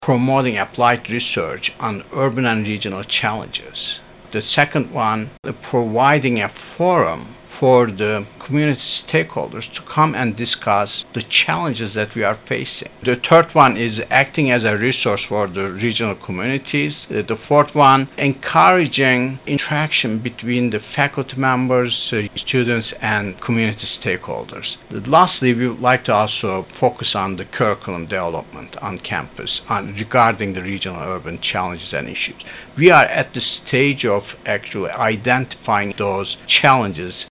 promoting applied research on urban and regional challenges. The second one, providing a forum for the community stakeholders to come and discuss the challenges that we are facing. The third one is acting as a resource for the regional communities. The fourth one, encouraging interaction between the faculty members, students, and community stakeholders. Lastly, we would like to also focus on the curriculum development on campus regarding the regional urban challenges and issues. We are at the stage of actually identifying those challenges